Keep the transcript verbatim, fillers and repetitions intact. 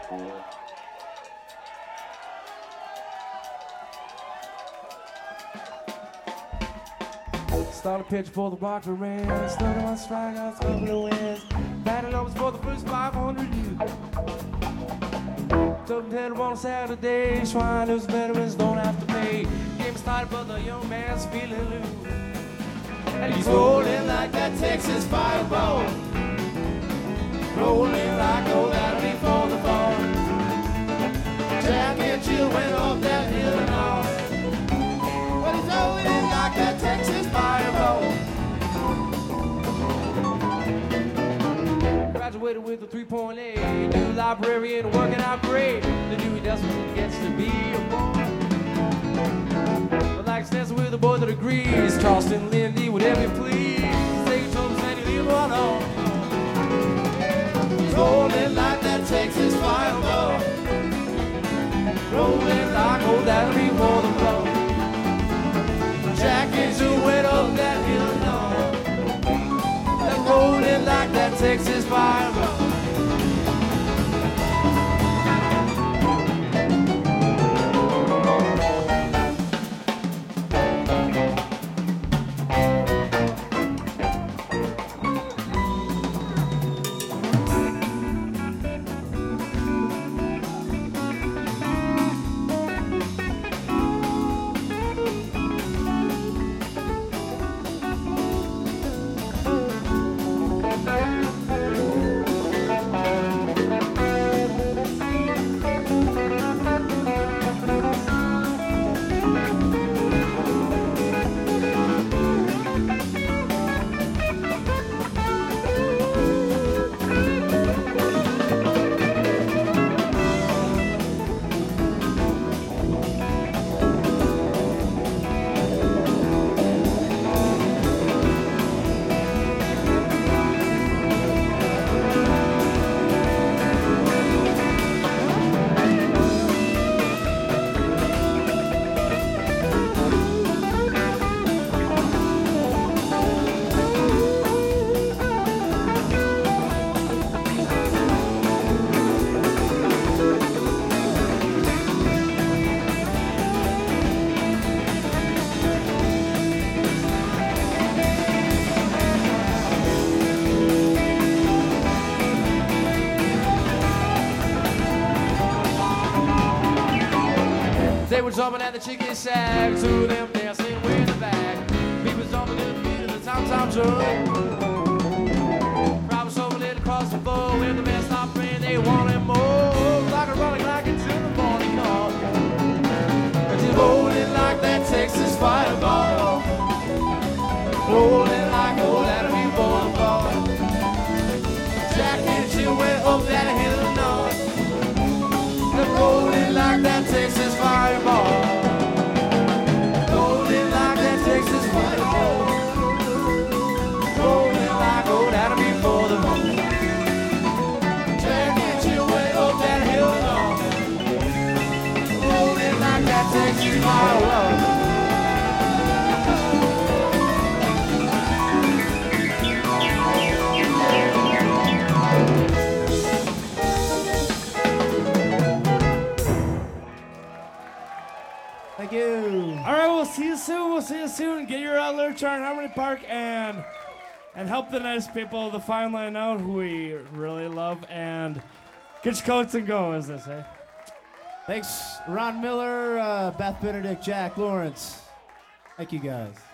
Start a pitch for the Rocker Rams. Started on strikeouts, couple of wins. Batting overs for the first five hundred years. Took ten on Saturday. Trying those veterans don't have to pay. Game started, but the young man's feeling loose. And he's rolling like that Texas fireball. Rolling like oh that'll be for the fall. Jack and Jill went up that hill and all. But he's rolling like that Texas fireball. Graduated with a three point eight. New librarian working out great. The Dewey Decimal gets to be a boy. But like dancing with a boy that agrees. Charleston Lindy, whatever you please. Take your troubles and you leave one on. Rolling like that Texas fireball. Rolling like oh that'll be for the blow. Jack and Jill went up that hill and on. They're rolling like that Texas fireball. They were jumping at the chicken shack, two of them dancing with the back. People jumping to the beat of the Tom Tom drum. Crowd was over across the floor. When the man stopped playing, they wanted more. Like a rolling like it's in the morning call. And she's rolling like that Texas fireball. Rolling like oh that'll be for the ball. Jack and Jill went up that hill and on. They're rolling like that Texas fireball. Rolling like that Texas fireball. Rolling like oh that'll be for the ball. Jack and Jill went up that hill and on. Rolling like that Texas fireball. Thank you. All right, we'll see you soon. We'll see you soon. Get your uh, literature in Harmony Park and and help the nice people, the fine line out, who we really love, and get your coats and go, as they say. Thanks, Ron Miller, uh, Beth Benedict, Jack Lawrence. Thank you, guys.